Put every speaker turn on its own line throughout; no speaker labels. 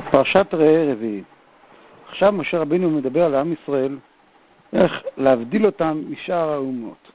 פרשת ראה רביעי. עכשיו משה רבינו מדבר על עם ישראל, איך להבדיל אותם משאר האומות.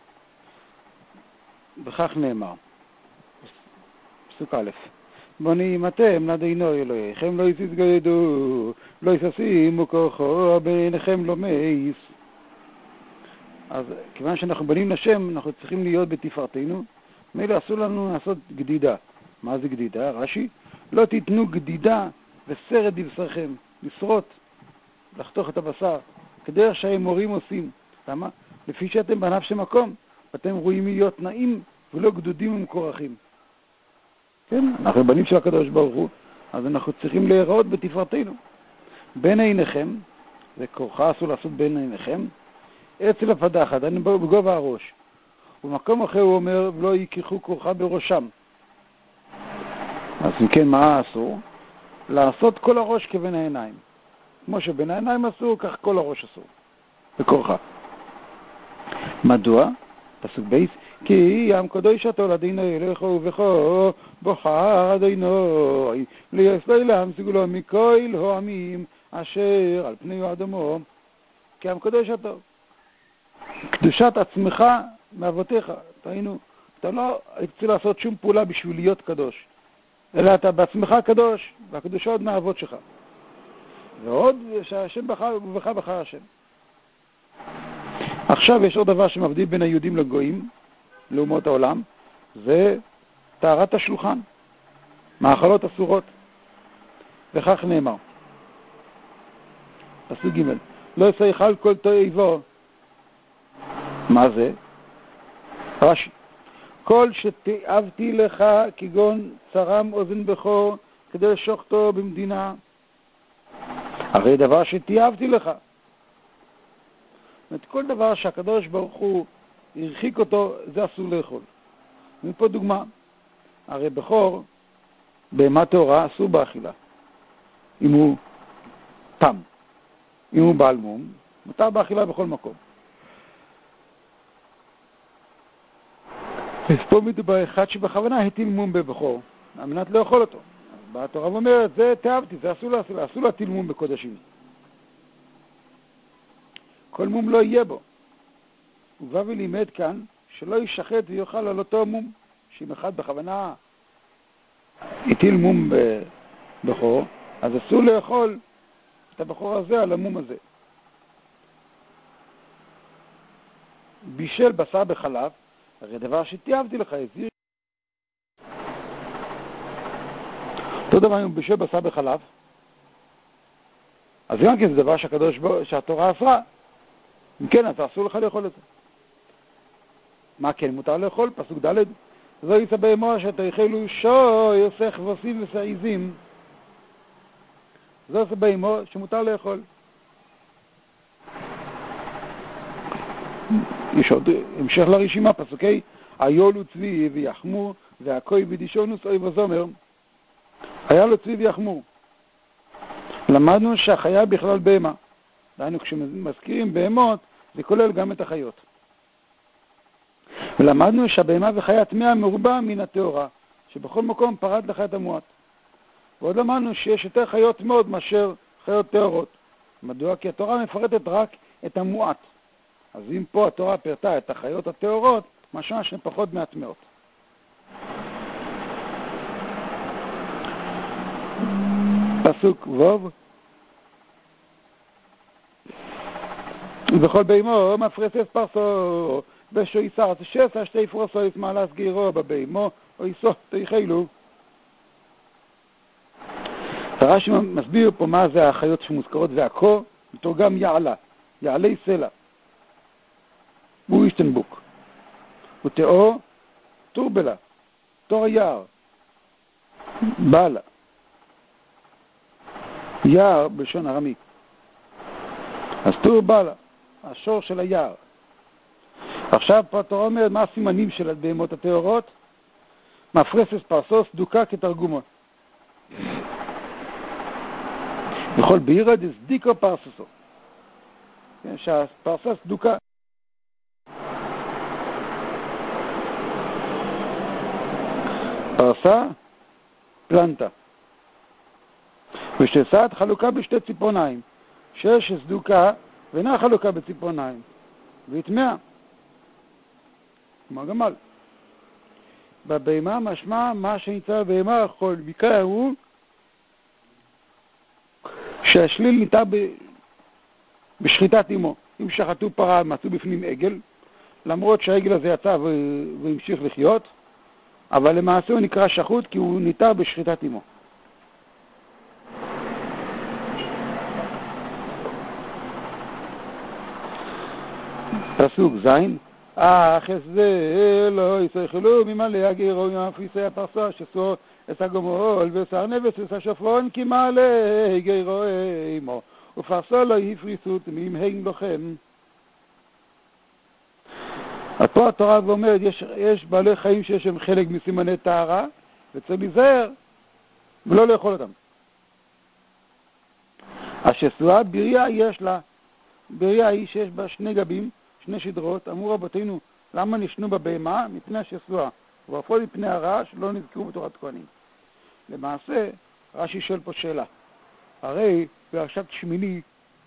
וכך נאמר, פסוק א', בונים אתם לאדינו אלוהיכם, לא יתגודדו, לא ישימו כוחו, בעיניכם לא מאיס. אז כיוון שאנחנו בנים לשם, אנחנו צריכים להיות בתפארתנו. מילא אסור לנו לעשות גדידה. מה זה גדידה? רש"י, לא תיתנו גדידה וסרט בבשרכם, לשרוט, לחתוך את הבשר, כדרך שהאמורים עושים. למה? לפי שאתם בנפש מקום, ואתם רואים להיות נעים ולא גדודים ומקורחים. כן, אנחנו בנים של הקדוש ברוך הוא, אז אנחנו צריכים להיראות בתפארתנו. בין עיניכם, זה כורחה אסור לעשות בין עיניכם, אצל הפדחת, אני בגובה הראש. ובמקום אחר הוא אומר, לא ייקחו כורחה בראשם. אז אם כן, מה אסור? לעשות כל הראש כבין העיניים. כמו שבין העיניים אסור, כך כל הראש אסור. בכורחה. מדוע? פסוק בייס, כי ים קדוש אתה לאדינו אלוהיכם ובכו בוחר אדינו לישראל לעם סגולו מכל העמים אשר על פני האדמו. כי ים קדוש אתה. קדושת עצמך מאבותיך. אתה לא צריך לעשות שום פעולה בשביל להיות קדוש, אלא אתה בעצמך קדוש, והקדושה עוד מהאבות שלך. ועוד שהשם בחר השם. עכשיו יש עוד דבר שמבדיל בין היהודים לגויים, לאומות העולם, זה טהרת השולחן, מאכלות אסורות. וכך נאמר, פסוק ג', לא יאכל כל תועבו. מה זה? רש"י, כל שתיעבתי לך כגון צרם אוזן בכור כדי לשוחטו במדינה, הרי דבר שתיעבתי לך. את כל דבר שהקדוש ברוך הוא הרחיק אותו, זה אסור לאכול. מפה דוגמה, הרי בכור בהמה טהורה אסור באכילה, אם הוא תם. אם הוא בעל מום, מותר באכילה בכל מקום. אז פה מדובר אחד שבכוונה הטיל מום בבכור, על מנת לאכול אותו. אז באה התורה ואומרת, זה תאהבתי, זה אסור להטיל מום בקודשים. כל מום לא יהיה בו. הוא בא ולימד כאן שלא ישחט ויאכל על אותו מום, שאם אחד בכוונה הטיל מום בבכור, אז אסור לאכול את הבכור הזה על המום הזה. בישל בשר בחלב, הרי דבר שתיעבתי לך, הזיר. אותו דבר אם בישל בשר בחלב, אז גם כן זה דבר שהתורה אסרה. אם כן, אז אסור לך לאכול את זה. מה כן מותר לאכול? פסוק ד', זו יצא בהמו שתאכלו שוי, יוסך וסים וסעיזים. זו יצא בהמו שמותר לאכול. יש עוד המשך לרשימה, פסוקי היולו צבי ויחמור והכוי בדישונוס אוי וזומר. היה לו צבי ויחמור. למדנו שהחיה בכלל בהמה. דהיינו, כשמזכירים בהמות, זה כולל גם את החיות. ולמדנו שהבהמה וחיה טמאה מרובה מן הטהורה, שבכל מקום פרד לך את המועט. ועוד למדנו שיש יותר חיות מאוד מאשר חיות טהורות. מדוע? כי התורה מפרטת רק את המועט. אז אם פה התורה פרטה את החיות הטהורות, משמע שהן פחות מהטמאות. פסוק ו', ובכל בהמו מפרסס פרסו בשויסר שסע שתי פרוסויס מעלה סגירו בבהמו או יסות תאכלו. רש"י מסביר פה מה זה החיות שמוזכרות, והקור מתורגם יעלה, יעלי סלע. הוא אישטנבוק. ותאו טורבלה, תור היער, בעלה. יער בלשון ארמי. אז טור בעלה, השור של היער. עכשיו פה התורה אומרת מה הסימנים של הבהמות הטהורות? מפרסס פרסוס דוקה כתרגומו. בכל בירה דסדיקו פרסוסו. שהפרסס דוקה. פרסה, פלנטה. ושסעת חלוקה בשתי ציפורניים, שיש סדוקה ואינה חלוקה בציפורניים, והטמעה, כמו גמל. בבהמה משמע מה שנמצא בבהמה יכול, מקרה הוא שהשליל ניתן בשחיטת אמו. אם שחטו פרה, מצאו בפנים עגל, למרות שהעגל הזה יצא והמשיך לחיות, אבל למעשה הוא נקרא שחוט כי הוא ניתן בשחיטת אמו. פסוק זין, אך זה לא יסחלו ממלא הגרו יפיסי הפרסה שסור את הגמול ושר נבס ושר שפרון כי מלא גרו אמו ופרסה לא יפריסות ממהים לוחם. אז פה התורה אומרת יש בעלי חיים שיש להם חלק מסימני טהרה וצריך להיזהר ולא לאכול אותם. השסועה בריה יש לה, בריה היא שיש בה שני גבים, שני שדרות. אמרו רבותינו, למה נשנו בבהמה? מפני השסועה, ואפילו מפני הרעש לא נזכרו בתורת כהנים. למעשה, רש"י שואל פה שאלה. הרי בפרשת שמיני,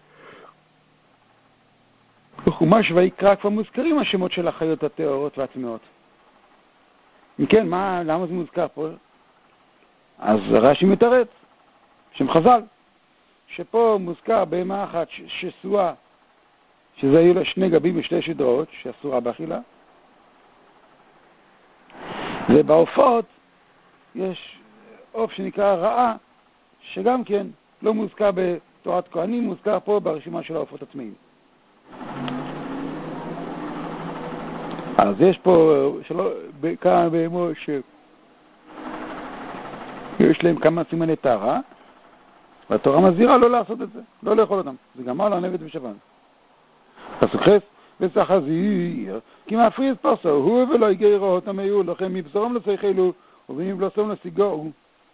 בחומש ויקרא כבר מוזכרים השמות של החיות הטהורות והטמאות. אם כן, למה זה מוזכר פה? אז רש"י מתרץ, שם חז"ל, שפה מוזכר בהמה אחת שסועה, שזה היו לה שני גבים ושתי שדרות, שאסורה באכילה. ובעופות יש עוף שנקרא רעה, שגם כן לא מוזכר בתורת כהנים, מוזכר פה ברשימה של העופות הטמאים. אז יש פה כמה בהמות שיש להם כמה סימני טהרה, והתורה מזהירה לא לעשות את זה, לא לאכול אותם. זה גמל, ענבת ושבן. פסוק חס, וסחזיר, כי מפריז פרסו, הוא ולא יגרו אותם היו לכם, מבשרם לצריכלו, ומבלסום לסיגורו.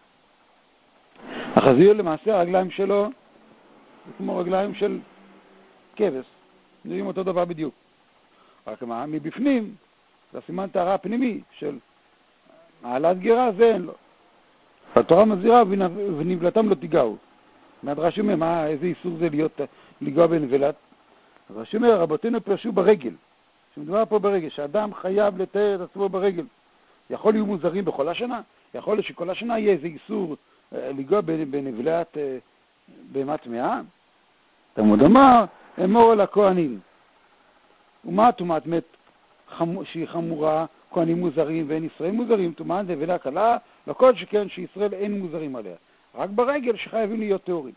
החזיר למעשה הרגליים שלו, זה כמו רגליים של כבש, נראים אותו דבר בדיוק. רק מה, מבפנים, זה הסימן טהרה הפנימי של מעלת גרה, זה אין לו. התורה מזהירה ונבלתם לא תיגעו. מהדרש אומר, איזה איסור זה לגוע בנבלת? אז רש"י אומר, רבותינו פרשו ברגל. שמדובר פה ברגל, שאדם חייב לתאר את עצמו ברגל. יכול להיות מוזרים בכל השנה, יכול להיות שכל השנה יהיה איזה איסור לגוע בנבלת בהמה טמאה. תלמוד אמר, אמור לכהנים. ומה טומאת מת שהיא חמורה, כהנים מוזרים ואין ישראל מוזרים, טומאת נבלה קלה, לכל שכן שישראל אין מוזרים עליה. רק ברגל שחייבים להיות טהורים.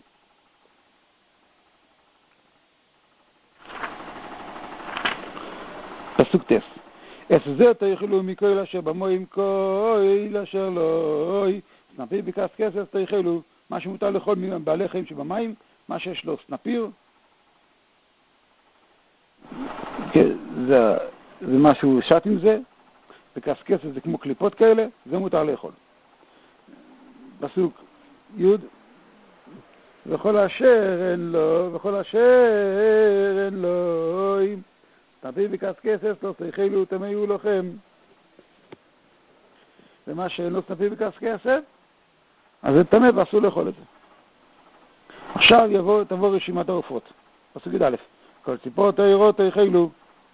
פסוק טס. אס זה תאכלו מכל אשר במים כל אשר לא סנפיר בקשקש תאכלו, מה שמותר לאכול מבעלי חיים שבמים, מה שיש לו סנפיר, זה משהו שט עם זה, בקשקש זה כמו קליפות כאלה, זה מותר לאכול. פסוק יוד, וכל אשר אין לו, וכל אשר אין לו, תביא בקשקש לא תאכלו תמהו לכם. ומה שאין לו סנפיר בקשקש, אז זה טמא ואסור לאכול את זה. עכשיו תבוא רשימת העופות. פסוק י"א, כל ציפור טהורות תאכלו.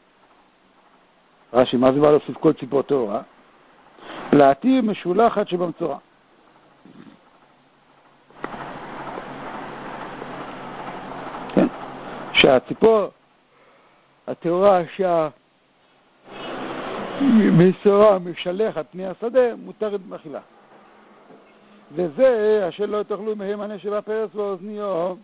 רש"י, מה זה בא להוסיף כל ציפור טהורה? להתיר משולחת שבמצורע. כן, שהציפור הטהורה שהמצורע משלחת פני השדה מותרת באכילה. וזה אשר לא תאכלו מהם הנשב הפרס ואוזניו.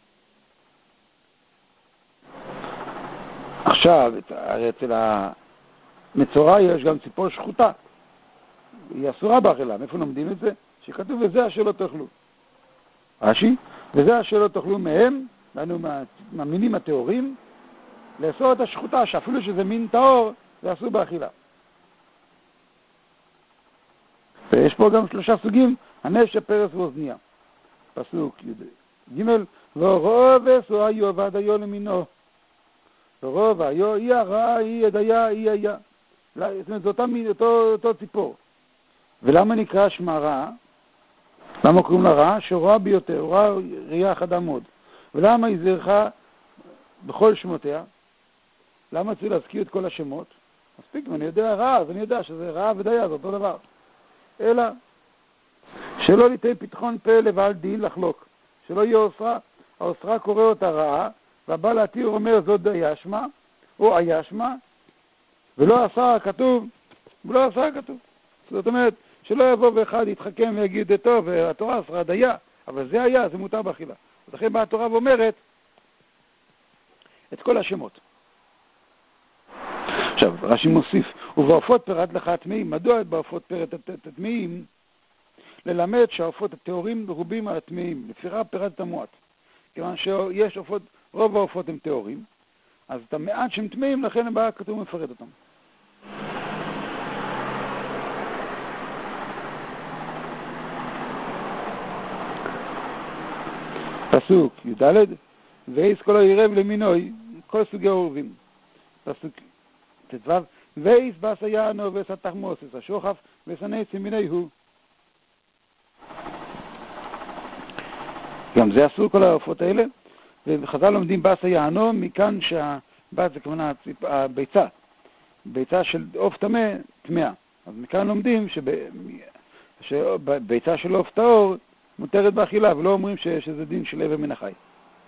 עכשיו, אצל המצורע יש גם ציפור שחוטה. היא אסורה באכילה. מאיפה לומדים את זה? שכתוב וזה אשר לא תאכלו. רש"י, וזה אשר לא תאכלו מהם, לנו מהמינים הטהורים, לאסור את השחוטה, שאפילו שזה מין טהור, זה אסור באכילה. ויש פה גם 3 סוגים, הנשב, פרס ואוזניה. פסוק ג' ורוב אסו היו עבד היו למינו. ורוב היו היא הרעה, היא ידיה, היא היה. זאת אומרת, זה אותו ציפור. ולמה נקרא שמה רעה? למה קוראים לה רע? שרואה ביותר, רואה ראייה חדה מאוד. ולמה היא זרחה בכל שמותיה? למה צריך להזכיר את כל השמות? מספיק, אם אני יודע רע, אז אני יודע שזה רע ודיה, זה אותו דבר. אלא, שלא ליתן פתחון פה לבעל דין לחלוק. שלא יהיה אוסרה, האוסרה קורא אותה רעה, והבא להתיר אומר זאת דיה שמה, או היה שמה, ולא עשה הכתוב, ולא עשה הכתוב. זאת אומרת, שלא יבוא ואחד יתחכם ויגיד את טוב, והתורה אסרה דיה, אבל זה היה, זה מותר באכילה. אז לכן באה התורה ואומרת את כל השמות. עכשיו, רש"י מוסיף, ובעופות פירט לך הטמאים. מדוע בעופות פירט את הטמאים? ללמד שהעופות הטהורים רובים על הטמאים, לפיכך פירט את המועט. כיוון שיש עופות, רוב העופות הם טהורים, אז את המעט שהם טמאים, לכן הבא כתוב מפרט אותם. פסוק י"ד, ואיס כל העירב למינוי, כל סוגי העורבים. פסוק ט"ו, ואיס בס היענו ואיס התחמוסס, השוחף ואיס הנצי מיני הוא. גם זה אסור כל העופות האלה, וחז"ל לומדים בס היענו, מכאן שהבס זה כמובן הביצה, ביצה של עוף טמא, טמאה. אז מכאן לומדים שביצה של עוף טהור מותרת באכילה, ולא אומרים שזה דין של אבר מן החי.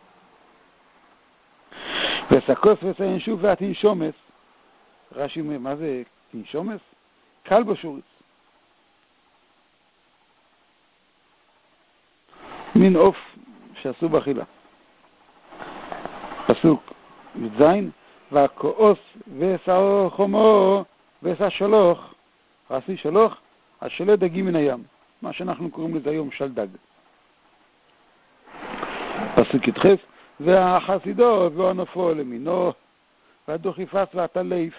וסקוס וסינשוף והתנשומס, רש"י אומר, מה זה תנשומס? קל בו שוריץ. מין עוף שעשו באכילה. פסוק י"ז, והכעוס ועשה חומו ועשה שלוח, רש"י שלוח, השלה דגים מן הים, מה שאנחנו קוראים לזה היום שלדג. פסוק י"ח, והחסידו והנופו למינו, והדוכיפס והטלף.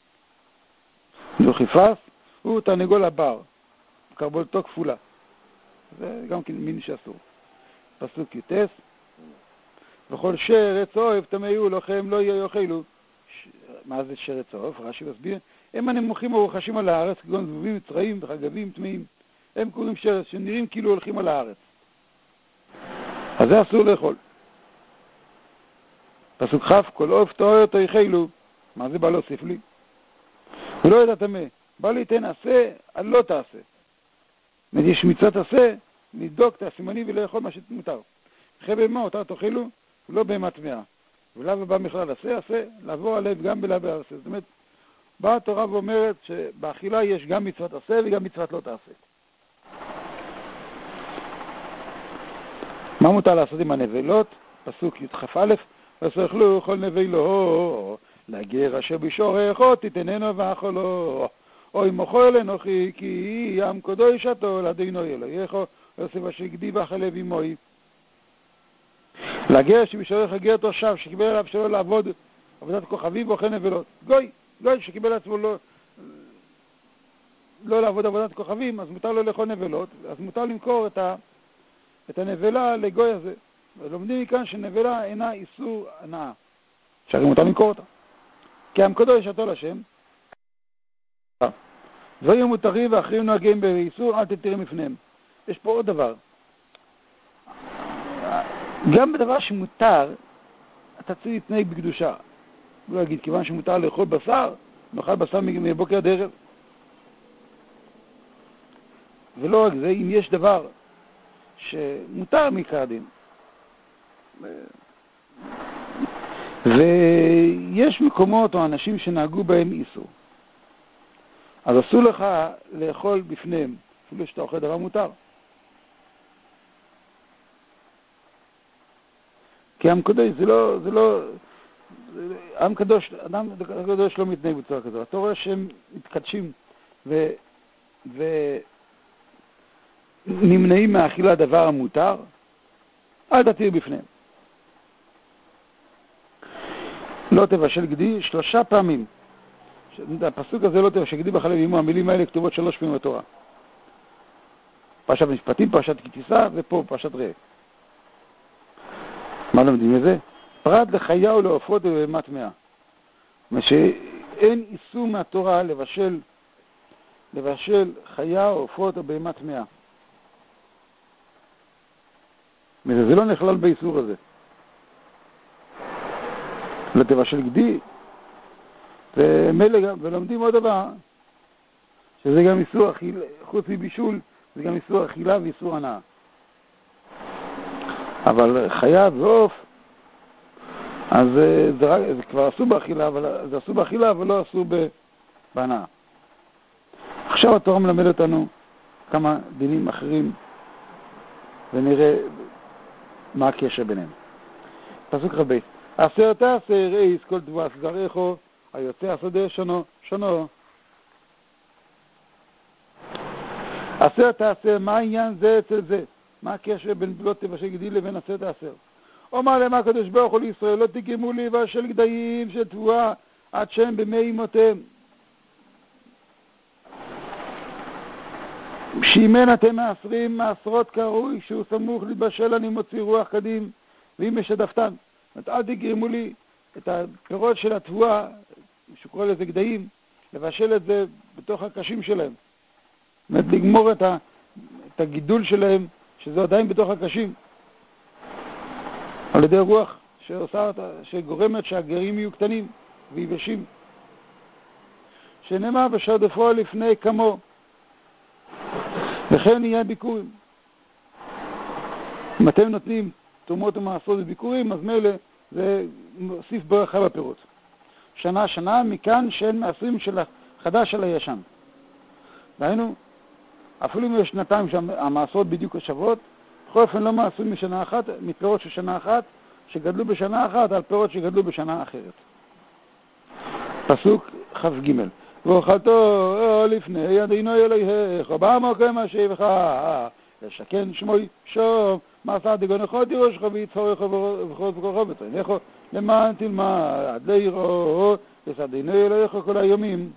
דוכיפס הוא תרנגול הבר, קרבולתו כפולה. זה גם כן מין שאסור. פסוק י"ט, וכל שרץ אוהב תמאו לכם לא יאכלו. מה זה שרץ אוהב? רש"י מסביר, הם הנמוכים הרוחשים על הארץ, כגון זבובים, צרעים וחגבים טמאים. הם קוראים שרץ, שנראים כאילו הולכים על הארץ. אז זה אסור לאכול. פסוק כ', כל עוף טהור אותו יאכלו. מה זה בא להוסיף לי? ולא ידע טמא, בא ליתן עשה, על לא תעשה. יש מצוות עשה, לבדוק את הסימנים ולאכול מה שמותר. אחרי בהמה אותה תאכלו, ולא בהמה טמאה. ולאו בא בכלל עשה, לעבור עליהם גם בלאו בעשה. זאת אומרת, באה התורה ואומרת שבאכילה יש גם מצוות עשה וגם מצוות לא תעשה. מה מותר לעשות עם הנבלות? פסוק י"כ, וסאכלו כל נבלו, לגר אשר בשורךו תיתננו ואכלו. אוי מוכר לנוחי כי ים קדוש אתה לאדינו אלוהיך, יוסף אשר הגדיב החלב עמוי. לגר שבשורח הגר תושב שקיבל עליו שלא לעבוד עבודת כוכבים ואוכל נבלות. גוי שקיבל עצמו לא לעבוד עבודת כוכבים, אז מותר לו לאכול נבלות, אז מותר למכור את הנבלה לגוי הזה. ולומדים מכאן שנבלה אינה איסור הנאה, שהרי מותר למכור אותה. כי עם קדוש אתה לשם. דברים מותרים ואחרים נוהגים באיסור, אל תתירם לפניהם. יש פה עוד דבר. גם בדבר שמותר, אתה צריך להתנהג בקדושה. לא להגיד, כיוון שמותר לאכול בשר, נאכל בשר מבוקר עד ערב. ולא רק זה, אם יש דבר שמותר מעיקר הדין. ויש מקומות או אנשים שנהגו בהם איסור. אז אסור לך לאכול בפניהם, אפילו שאתה אוכל דבר מותר. כי עם קדוש זה לא עם קדוש, אדם קדוש לא מתנהג בצורה כזו. אתה רואה שהם מתקדשים ונמנעים מאכילה דבר המותר, אל תתיר בפניהם. לא תבשל גדי 3 פעמים. הפסוק הזה לא תבשל גדי בחלב עמו, המילים האלה כתובות 3 פעמים בתורה. פרשת משפטים, פרשת כי תישא, ופה פרשת ראה. מה לומדים מזה? פרט לחיה ולעופות ובהמה טמאה. שאין איסור מהתורה לבשל חיה, עופות או בהמה טמאה. וזה לא נכלל באיסור הזה. לתבשל גדי, ולומדים עוד דבר, שזה גם איסור אכילה, חוץ מבישול, זה גם איסור אכילה ואיסור הנאה. אבל חיה ועוף, אז זה כבר עשו באכילה, אבל זה עשו באכילה, אבל לא עשו בהנאה. עכשיו התורה מלמד אותנו כמה דינים אחרים, ונראה מה הקשר ביניהם. פסוק רבי, אסר תעשר איס כל דבש זרעךו, היוצא השדה שונו. אסר תעשר, מה העניין זה אצל זה? מה הקשר בין לא תבשל גדי לבין אסר תעשר? אומר למה הקדוש ברוך הוא לישראל, לא תגרמו לבשל גדיים של תבואה עד שהם במי אמותיהם. שאימן אתם מעשרים מעשרות קרוי, שהוא סמוך לבשל אני מוציא רוח קדים, ואם משדפתן. אל תגרמו לי את הפירות של התבואה, שקורא לזה גדיים, לבשל את זה בתוך הקשים שלהם. זאת אומרת, לגמור את הגידול שלהם, שזה עדיין בתוך הקשים. על ידי רוח שגורמת שהגרים יהיו קטנים ויבשים. שנאמר ושרדפו לפני כמו. וכן יהיה ביקורים. אם אתם נותנים תרומות ומעשרות וביקורים, אז מילא זה מוסיף ברכה בפירות. שנה מכאן שאין מעשרים של החדש על הישן. דהיינו, אפילו אם יש שנתיים שהמעשרות בדיוק השוות, בכל אופן לא מעשרים משנה אחת, מפירות של שנה אחת, שגדלו בשנה אחת על פירות שגדלו בשנה אחרת. פסוק כ"ג. ואוכלתו לפני ידינו אלוהיך, במקום אשיבך, לשכן שמוי שום, מעשה דגונך תירושך ויצורך ובכל וכוחו ותענך, למען תלמד עד ליראו, ושדינו אלוהיך כל היומים.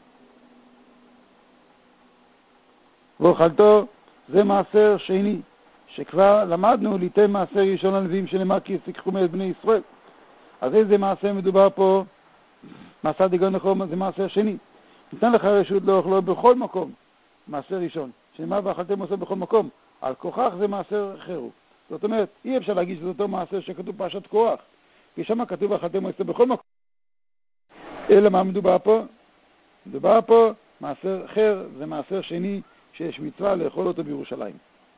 ואוכלתו זה מעשר שני, שכבר למדנו ליתן מעשר ראשון לנביאים שנאמר כי תיקחו מאת בני ישראל. אז איזה מעשר מדובר פה? מעשה דגונך זה מעשר שני. ניתן לך רשות לאוכלו בכל מקום, מעשר ראשון, שנאמר ואכלתם עושה בכל מקום, על כוחך זה מעשר אחר. זאת אומרת, אי אפשר להגיד שזה אותו מעשר שכתוב פרשת כוח, כי שם כתוב ואכלתם עושה בכל מקום. אלא מה מדובר פה? מדובר פה מעשר אחר, זה מעשר שני שיש מצווה לאכול אותו בירושלים.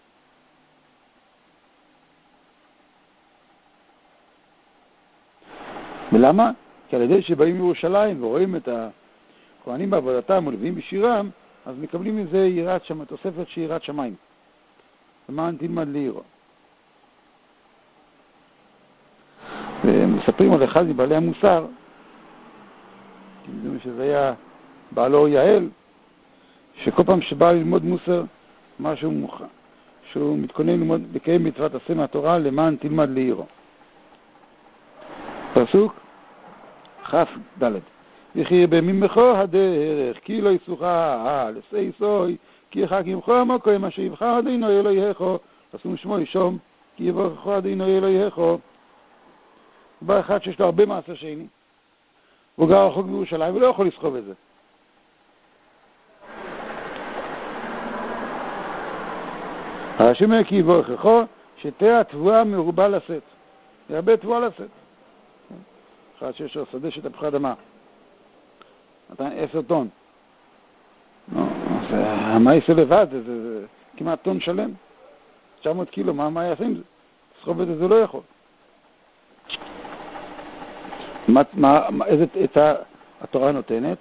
ולמה? כי על ידי שבאים בירושלים ורואים את הכהנים בעבודתם ולוויים בשירם, אז מקבלים מזה יראת שמיים, תוספת של יראת שמיים. למען תלמד לירוא. ומספרים על אחד מבעלי המוסר, שזה היה בעלו יעל, שכל פעם שבא ללמוד מוסר, משהו שהוא מתכונן ללמוד, לקיים מצוות עשה מהתורה, למען תלמד לירוא. פסוק כ"ד. וכי בממך הדרך, כי לא יסוכה לסי סוי, כי יחק ימך המקום, אשר יבחר אדינו אלוהיך, תשום שמו ישום, כי יבחר אדינו אלוהיך. בא אחד שיש לו הרבה מעשר שני, והוא גר רחוק בירושלים, ולא יכול לסחוב את זה. הרש"י אומר כי יברכך, שתהיה התבואה מרובה לשאת. זה הרבה תבואה לשאת. אחד שיש לו שדה שתפוחי אדמה. 10 טון. מה יעשה לבד? זה כמעט טון שלם. 900 קילו, מה יעשה עם זה? לסחוב את זה לא יכול. איזה עצה התורה נותנת?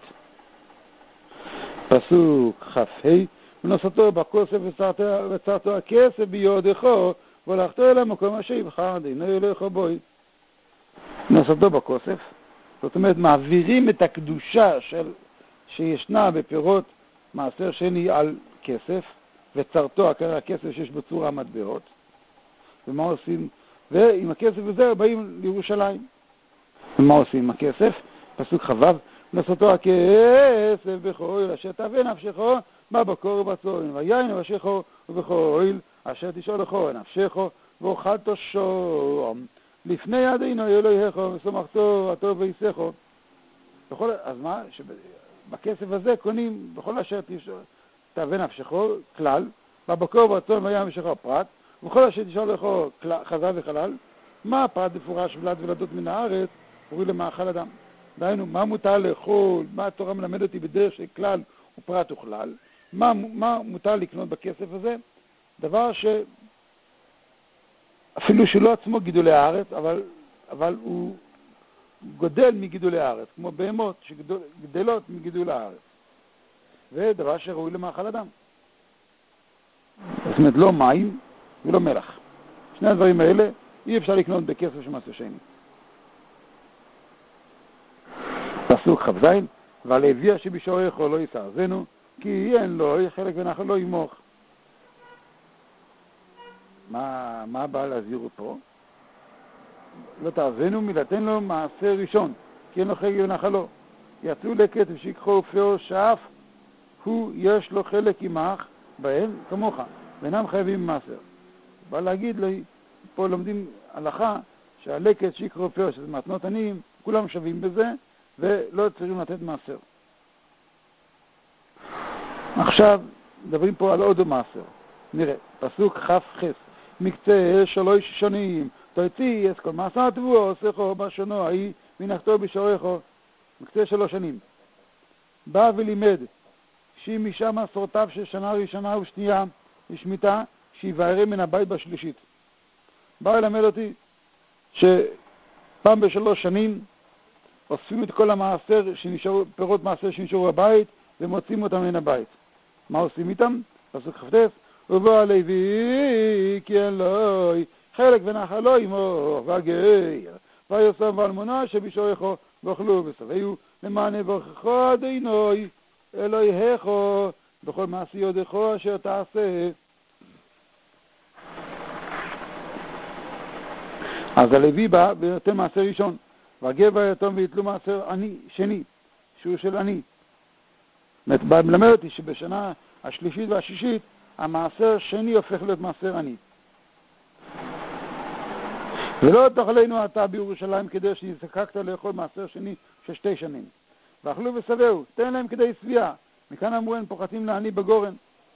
פסוק כ"ה. ונוסתו בכוסף וצרתו הכסף ביודך, והלכתו אל המקום אשר יבחר אדינו אלוהיך בוי. נוסתו בכוסף, זאת אומרת מעבירים את הקדושה שישנה בפירות מעשר שני על כסף, וצרתו, הכסף שיש בצורה מטבעות. ומה עושים? ועם הכסף הזה באים לירושלים. ומה עושים עם הכסף? פסוק כ"ו. נוסתו הכסף בכל אשר תאווה נפשך בבקור ובצהריים, ויין נפשך ובכל אשר תשאול לך נפשך, ואוכלת שום לפני ידינו אלוהיך ושמחתו הטוב ויסך. אז מה? בכסף הזה קונים בכל אשר תאווה נפשך כלל, בבקור ובצהריים ויין נפשך פרט, וכל אשר תשאל לך חזה וחלל, מה פרט מפורש ולד ולדות מן הארץ, קוראים למאכל אדם. דהיינו, מה מותר לאכול, מה התורה מלמד אותי בדרך של כלל ופרט וכלל, מה מותר לקנות בכסף הזה, דבר אפילו שלא עצמו גידולי הארץ, אבל הוא גודל מגידולי הארץ, כמו בהמות שגדלות מגידול הארץ. ודבר שראוי למאכל אדם. זאת אומרת, לא מים ולא מלח. שני הדברים האלה אי אפשר לקנות בכסף של מעשה שני. פסוק כ"ז, והלוי אשר בשעריך לא יסעזנו, כי אין לו חלק ונחל לא ימוך. מה בא להזהיר פה? לא תעזנו מלתן לו מעשה ראשון, כי אין לו חלק ונחלו. יצאו לקט ושיקחו ופאו שאף הוא יש לו חלק עמך בהם כמוך, ואינם חייבים מעשר. בא להגיד לי, פה לומדים הלכה שהלקט שיקחו ופאו, שזה מתנות עניים, כולם שווים בזה, ולא צריכים לתת מעשר. עכשיו, מדברים פה על עוד מעשר. נראה, פסוק כ"ח, מקצה 3 שנים, תוציא את כל מעשר תבואו, עושךו בשונו, ההיא מנחתו בשעריכו, מקצה 3 שנים. בא ולימד, שאם משם מסורתיו של שנה ראשונה ושנייה, לשמיטה, שיבערה מן הבית בשלישית. בא ללמד אותי, שפעם ב3 שנים, אוספים את כל המעשר, פירות מעשר שנשארו בבית, ומוצאים אותם מן הבית. מה עושים איתם? פסוק כ"ט, ובוא הלוי, כי אין לו חלק ונחל לא עמו, והגר, ויוסם ואלמונה שבשעריכו, ואוכלו ושבעו, למען יברכך אדינוי, אלוהיך, בכל מעשי ידך אשר תעשה. אז הלוי בא ונותן מעשר ראשון, והגר והיתום ויתלו מעשר שני, שהוא של עני. בא מלמד אותי שבשנה השלישית והשישית, המעשר שני הופך להיות מעשר עני. ולא תאכלנו אתה בירושלים כדי שנזקקת לאכול מעשר שני של 2 שנים. ואכלו ושבעו, תן להם כדי שביעה. מכאן אמרו הם פוחתים לעני בגורן.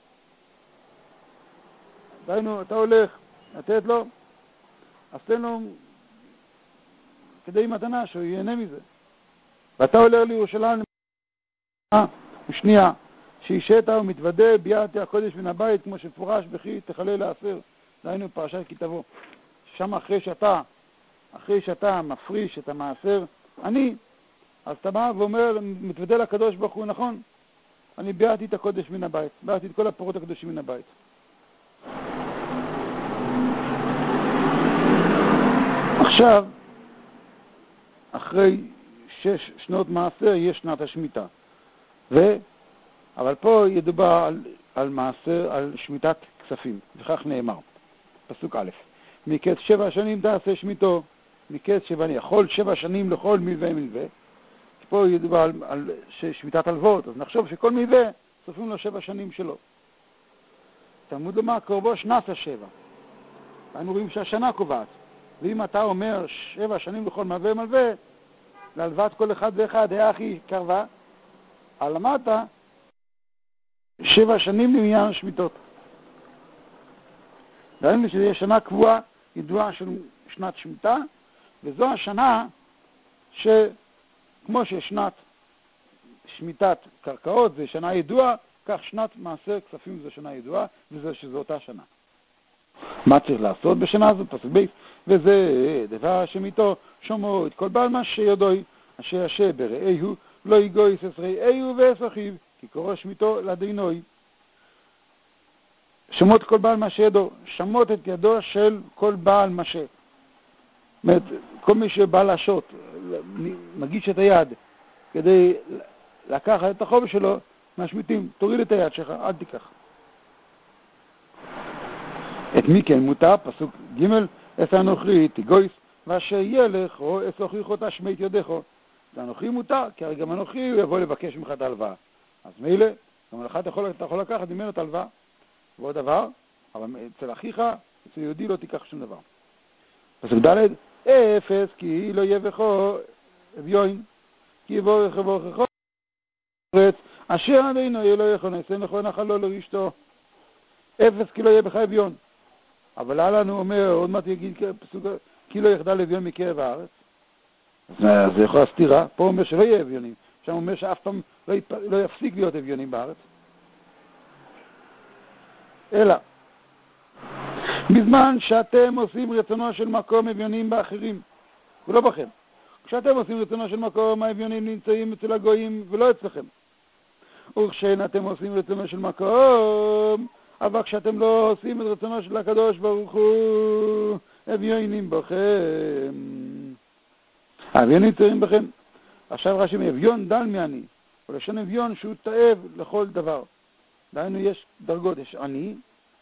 דיינו, אתה הולך לתת לו, אז תן לו כדי מתנה שהוא ייהנה מזה. ואתה הולך לירושלים ושנייה, שישת ומתוודה ביאת הקודש מן הבית, כמו שפורש בכי תחלל לעשר. דיינו פרשת כי תבוא. שם אחרי שאתה מפריש את המעשר, אז אתה בא ואומר, מתוודה לקדוש ברוך הוא, נכון, אני ביארתי את הקודש מן הבית, ביארתי את כל הפירות הקדושים מן הבית. עכשיו, אחרי 6 שנות מעשר, יש שנת השמיטה. אבל פה ידובר על מעשר, על שמיטת כספים, וכך נאמר, פסוק א', מקץ 7 שנים תעשה שמיטו, מקץ 7 אני יכול 7 שנים לכל מלווה מלווה. פה ידובר על שמיטת הלוואות, אז נחשוב שכל מלווה צופים לו 7 שנים שלו. תלמוד לומר קרבו שנת 7. היינו רואים שהשנה קובעת. ואם אתה אומר 7 שנים לכל מלווה מלווה, להלוות כל אחד ואחד, היה הכי קרבה, על למטה 7 שנים למניין שמיטות. דהיינו שזה יהיה שנה קבועה, ידועה של שנת שמיטה, וזו השנה כמו ששנת שמיטת קרקעות זה שנה ידועה, כך שנת מעשר כספים זה שנה ידועה, שזו אותה שנה. מה צריך לעשות בשנה הזאת? פסוק ב', וזה דבר שמיתו שומעו את כל בעל מה שיודוי, אשר אשר ברעהו לא יגוי ססראהו ואסוכיו, כי קורא שמיתו לדינוי. שמות כל בעל מה שידו, שמות את ידו של כל בעל מה ש... זאת אומרת, כל מי שבא לשוט, מגיש את היד כדי לקחת את החוב שלו, מהשמיטים, תוריד את היד שלך, אל תיקח. את מי כן מותר? פסוק ג' את הנוכרי תיגויס, ואשר ילך או אסוכיך אותה שמית ידך. את הנוכרי מותר, כי הרי גם הנוכרי הוא יבוא לבקש ממך את ההלוואה. אז מילא, גם לך אתה יכול לקחת ממנו את ההלוואה. ועוד דבר, אבל אצל אחיך, אצל יהודי לא תיקח שום דבר. פסוק ד' אפס כי לא יבכו אביון, כי יבורכו ארץ, אשר עדינו לא יכול נעשה נכון נחלו לרשתו. אפס כי לא יהיה בך אביון. אבל הלאה הוא אומר, עוד מעט יגיד פסוק, כי לא יחדל אביון מקרב הארץ. אז זה יכול סתירה. פה הוא אומר שלא יהיה אביונים. שם הוא אומר שאף פעם לא יפסיק להיות אביונים בארץ. אלא, בזמן שאתם עושים רצונו של מקום אביונים באחרים, ולא בכם. כשאתם עושים רצונו של מקום, האביונים נמצאים אצל הגויים ולא אצלכם. וכשאין אתם עושים רצונו של מקום, אבל כשאתם לא עושים את רצונו של הקדוש ברוך הוא, אביונים בכם. האביונים נמצאים בכם. עכשיו רש"י מאביון דל מעני, ולשון אביון שהוא תאב לכל דבר. דהיינו יש דרגות, יש עני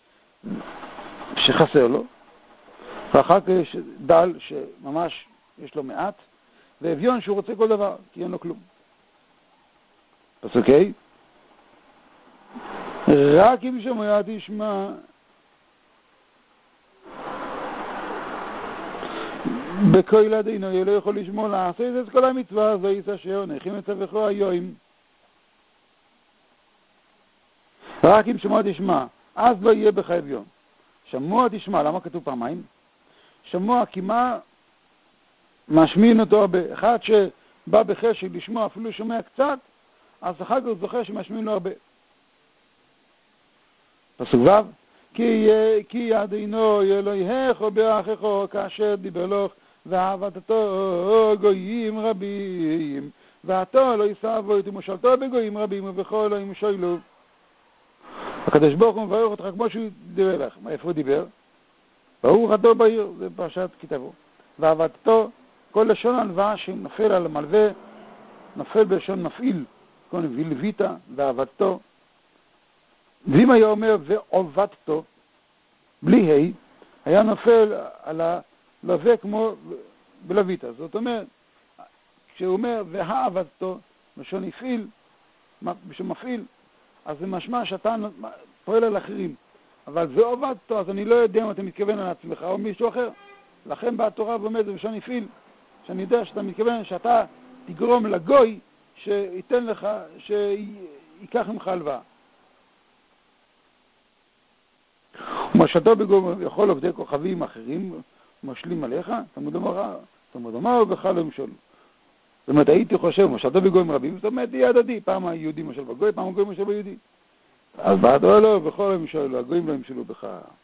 שחסר לו, ואחר כך יש דל שממש יש לו מעט, ואביון שהוא רוצה כל דבר, כי אין לו כלום. אז אוקיי? רק אם שמוע תשמע, בכל עדינו לא יכול לשמוע לעשות את כל המצווה הזו יסשר נחים את צווכו היום. רק אם שמוע תשמע, אז לא יהיה בך אביון. שמוע תשמע, למה כתוב פעמיים? שמוע כי מה משמין אותו הרבה. אחד שבא בחשק לשמוע אפילו שומע קצת, אז אחר כך הוא זוכר שמשמין לו הרבה. פסוק ו' כי ידינו אלוהיך וברכך כאשר דיבר לך ועבדתו גויים רבים ועתו לא יסעבו את משלתו בגויים רבים ובכל לא ימשלו. הקדוש ברוך הוא מברך אותך כמו שהוא דיבר לך. איפה הוא דיבר? ברוך אתה בעיר, זה פרשת כתבו. ועבדתו, כל לשון הלוואה שנופל על המלווה, נופל בלשון מפעיל, כל וילוויתה ועבדתו. ואם היה אומר ועובדתו, בלי ה' היה נופל על הלווה כמו בלוויתה. זאת אומרת, כשהוא אומר והעבדתו, לשון הפעיל, בשביל מפעיל, אז זה משמע שאתה פועל על אחרים. אבל ועובדתו, אז אני לא יודע אם אתה מתכוון על עצמך או מישהו אחר. לכן בתורה באמת זה בשביל הפעיל, שאני יודע שאתה מתכוון שאתה תגרום לגוי שייתן לך, שיקח ממך הלוואה. ומשתו בגוי יכול עובדי כוכבים אחרים, משלים עליך, תמוד אמר ובכלל לא ימשול. זאת אומרת, הייתי חושב, משתו בגויים רבים, זאת אומרת, יהיה הדדי, פעם היהודי משל בגוי, פעם הגוי משל ביהודי. אז בעד לא, בכל לא ימשול, הגויים לא ימשלו בך.